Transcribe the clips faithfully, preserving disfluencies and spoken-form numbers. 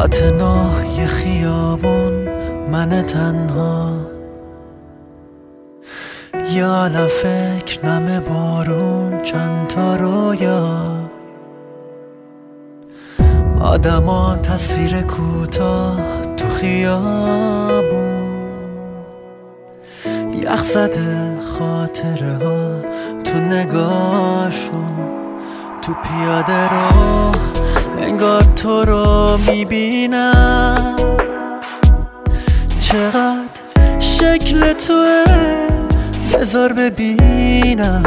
ساعت نه یه خیابون، من تنها، یه عالم فکر، نم بارون، چند تا رویا، آدما، تصویر کوتاه تو خیابون، یخ زده خاطره ها تو نگاهشون، تو پیاده رو انگار تو رو میبینم، چقدر شکل توه بذار ببینم،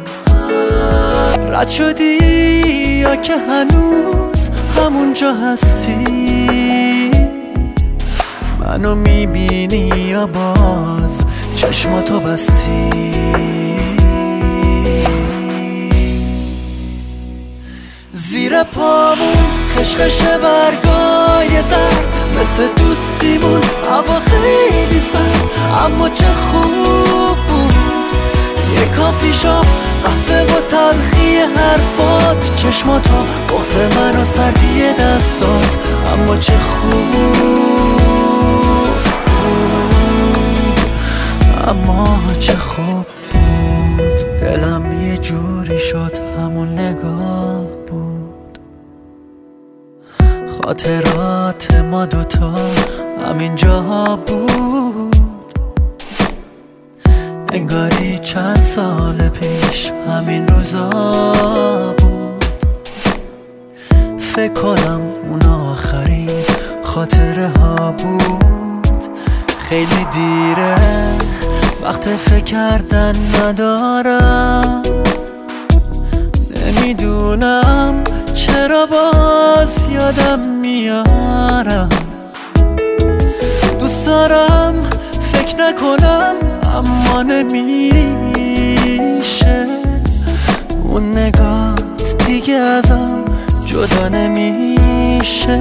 رد شدی یا که هنوز همونجا هستی، منو میبینی یا باز چشماتو بستی. زیر پامون خشخش برگای زرد، مثل دوستیمون هوا خیلی سرد، اما چه خوب بود یه کافی شاپ، قهوه و تلخی حرفات، چشماتو، بغض من و سردی دستات، اما چه خوب بود، اما چه خوب بود. دلم یه جوری شد همون نگاه بود، خاطرات ما دوتا همین جاها بود، انگاری چند سال پیش همین روزا بود. فکر کنم اون آخرین خاطره ها بود، خیلی دیره وقت فکر کردن ندارم، نمیدونم چرا باز یادم میارم، دوست دارم فکر نکنم اما نمیشه، اون نگات دیگه ازم جدا نمیشه.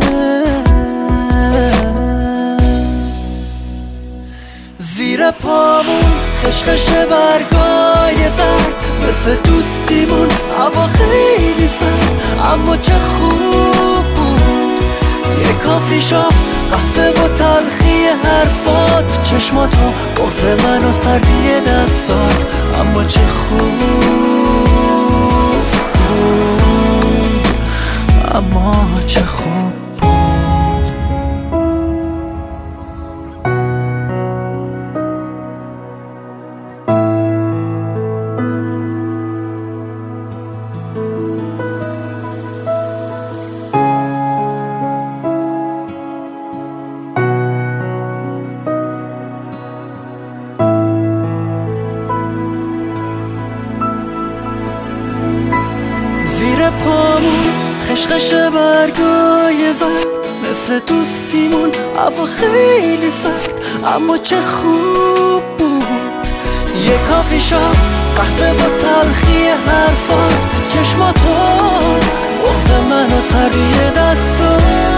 زیر پامون خشخش برگای زرد، مثل دوستیمون هوا خیلی سرد، اما چه خوب بود یه کافی شاپ، قهوه و تلخی حرفات، چشماتو، بغض من و سردی دستات، اما چه خوب بود، اما چه خوب بود. زیر پامون خشخش برگای زرد، مثل دوستیمون هوا خیلی سرد، اما چه خوب بود یه کافی شاپ، قهوه و تلخی حرفات، چشماتو، بغض من و سردی دستات.